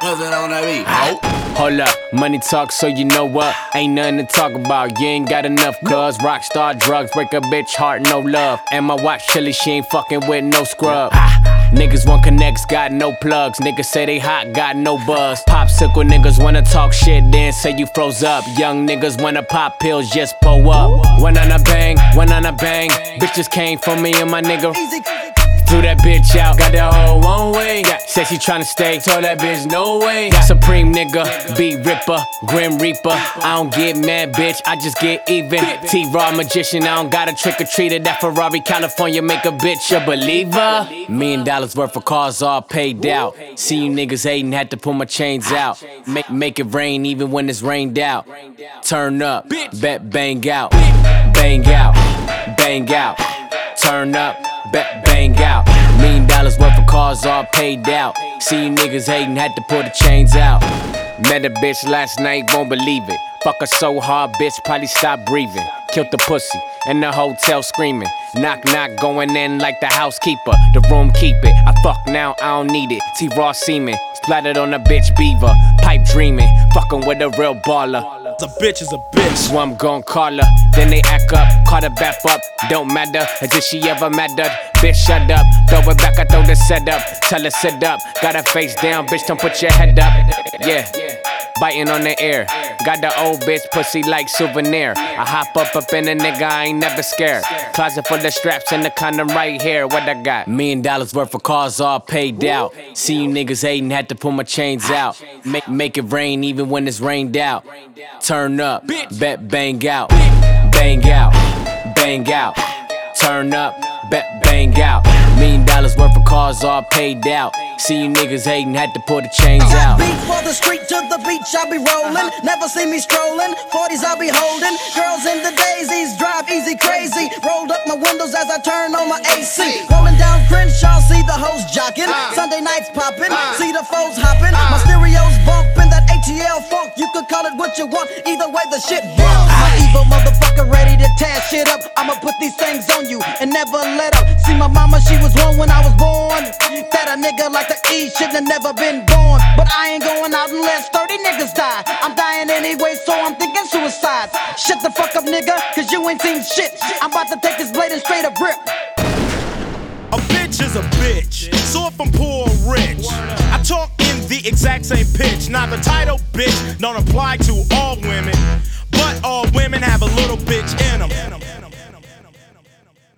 What's it on that beat? Oh. Hold up, money talk, so you know what? Ain't nothing to talk about, you ain't got enough. Cuz rockstar drugs break a bitch heart, no love. And my watch chilly, she ain't fucking with no scrub. Niggas want connects, got no plugs. Niggas say they hot, got no buzz. Popsicle niggas wanna talk shit, then say you froze up. Young niggas wanna pop pills, just pull up. One on a bang, one on a bang. Bitches came for me and my nigga. Threw that bitch out, got that hoe one way. Said she tryna stay, told that bitch no way. Supreme nigga, beat ripper, grim reaper. I don't get mad, bitch, I just get even. T-Raw magician, I don't got a trick-or-treater. That Ferrari, California, make a bitch a believer. $1 million worth of cars all paid out. See you niggas hating, had to pull my chains out. Make it rain even when it's rained out. Turn up, bet bang out. Bang out, bang out. Turn up, bet bang out. $1 million worth of cars all paid out. See you niggas hating, had to pull the chains out. Met a bitch last night, won't believe it. Fuck her so hard, bitch, probably stop breathing. Killed the pussy, in the hotel screaming. Knock, knock, going in like the housekeeper. The room keep it, I fuck now, I don't need it. T-Raw semen, splattered on a bitch beaver. Pipe dreaming, fucking with a real baller. A bitch is a bitch. So I'm gon' call her, then they act up. Call her back up, don't matter as if she ever mattered. Bitch, shut up, throw it back, I throw the set up. Tell her sit up, got her face down, bitch, don't put your head up. Yeah, biting on the air. Got the old bitch pussy like souvenir. I hop up in a nigga, I ain't never scared. Closet full of straps and the condom right here. What I got? $1 million worth of cars all paid out. See you niggas hating, had to pull my chains out. Make it rain even when it's rained out. Turn up, bet bang out. Bang out, bang out. Turn up, bet bang out. $1 million worth of cars all paid out. See you niggas hating, had to pull the chains out. Beat for the street, to the beach I be rolling. Never see me strolling, 40s I be holding. Girls in the daisies, drive easy crazy. Rolled up my windows as I turn on my AC. Rolling down Crenshaw, see the hoes jocking. Sunday nights popping, see the foes hopping. My stereo's bumping, that ATL funk. You could call it what you want, either way the shit bumps. My evil motherfucker ready to tear shit up. I'ma put these things on you and never let up. See my mama, she was one when I was born. That a nigga like the E shouldn't have never been born. But I ain't going out unless 30 niggas die. I'm dying anyway, so I'm thinking suicide. Shut the fuck up, nigga, cause you ain't seen shit. I'm about to take this blade and straight up rip. A bitch is a bitch, so if I'm poor or rich, I talk in the exact same pitch. Now the title bitch don't apply to all women, but all women have a little bitch in them.